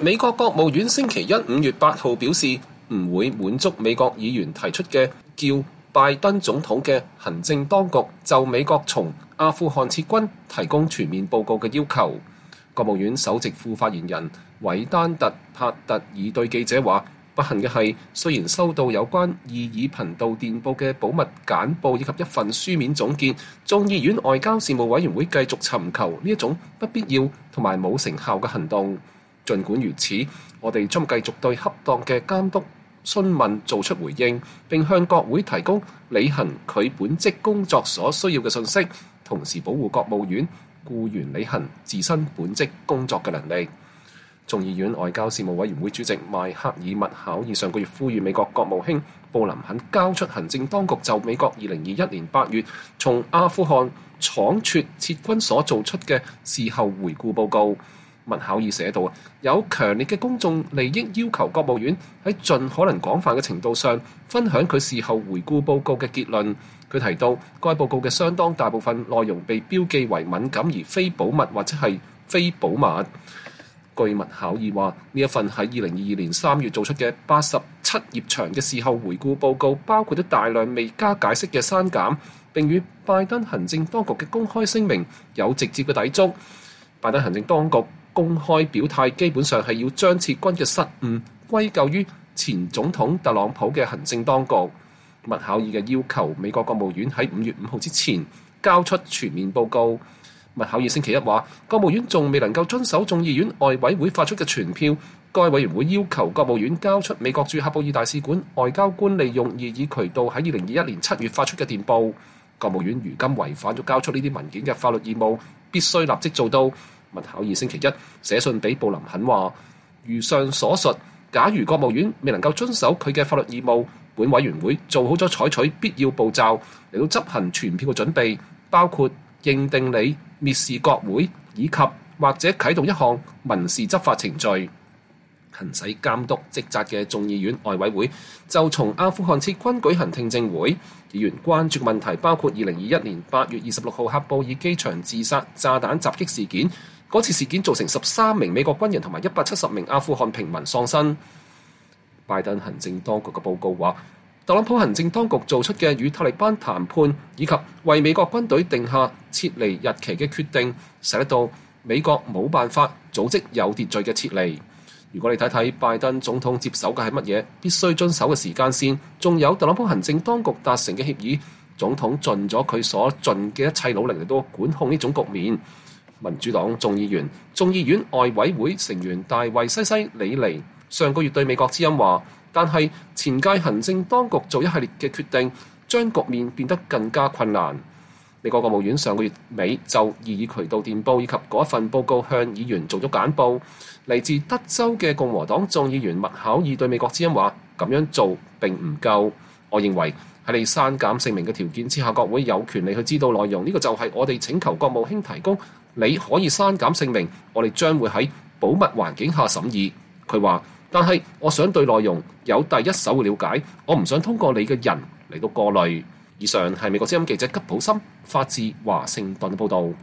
美國國務院星期一5月8號表示，唔會滿足美國議員提出嘅叫拜登總統嘅行政當局就美國從阿富汗撤軍提供全面報告嘅要求。國務院首席副發言人韋丹特·帕特爾對記者話：不幸嘅係，雖然收到有關異議頻道電報嘅保密簡報以及一份書面總結，眾議院外交事務委員會繼續尋求呢一種不必要同埋冇成效嘅行動。儘管如此，我哋將繼續對恰當嘅監督詢問做出回應，並向國會提供履行佢本職工作所需要嘅信息，同時保護國務院僱員履行自身本職工作嘅能力。眾議院外交事務委員會主席邁克爾·麥考爾上個月呼籲美國國務卿布林肯交出行政當局就美國2021年8月從阿富汗倉促撤軍所做出嘅事後回顧報告。麥考爾寫道：有強烈嘅公眾利益要求國務院喺盡可能廣泛嘅程度上分享佢事後回顧報告嘅結論。佢提到，該報告嘅相當大部分內容被標記為敏感而非保密或者係非保密。據麥考爾話，呢一份喺2022年3月做出嘅87頁長嘅事後回顧報告，包括咗大量未加解釋嘅刪減，並與拜登行政當局嘅公開聲明有直接嘅抵觸。拜登行政當局公開表態，基本上係要將撤軍嘅失誤歸咎於前總統特朗普嘅行政當局。麥考爾嘅要求，美國國務院喺5月5號之前交出全面報告。麥考爾星期一話，國務院仲未能夠遵守眾議院外委會發出嘅傳票。該委員會要求國務院交出美國駐喀布爾大使館外交官利用異議渠道喺2021年7月發出嘅電報。國務院如今違反咗交出呢啲文件嘅法律義務，必須立即做到。麥考爾星期一寫信俾布林肯話：如上所述，假如國務院未能夠遵守佢嘅法律義務，本委員會做好咗採取必要步驟嚟到執行傳票嘅準備，包括認定你蔑視國會，以及或者啟動一項民事執法程序。行使監督職責嘅眾議院外委會就從阿富汗撤軍舉行聽證會，議員關注嘅問題包括2021年8月26號喀布爾機場自殺炸彈襲擊事件。嗰次事件造成13名美國軍人同埋170名阿富汗平民喪生。拜登行政當局嘅報告話，特朗普行政當局做出嘅與塔利班談判以及為美國軍隊定下撤離日期嘅決定，使得到美國冇辦法組織有秩序嘅撤離。如果你睇睇拜登總統接手嘅係乜嘢，必須遵守嘅時間線，仲有特朗普行政當局達成嘅協議，總統盡咗佢所盡嘅一切努力嚟到管控呢種局面。民主黨眾議員、眾議院外委會成員大衛西西里尼上個月對美國之音話，但係前屆行政當局做一系列嘅決定，將局面變得更加困難。美國國務院上個月尾就異議渠道電報以及嗰一份報告向議員做咗簡報。嚟自德州嘅共和黨眾議員麥考爾對美國之音話，咁樣做並唔夠。我認為喺你刪減姓名嘅條件之下，國會有權利去知道內容。呢個就係我哋請求國務卿提供，你可以刪減姓名，我哋將會喺保密環境下審議。佢話，但係我想對內容有第一手嘅了解，我唔想通過你嘅人嚟到過濾。以上係美國之音記者吉普森發自華盛頓報導。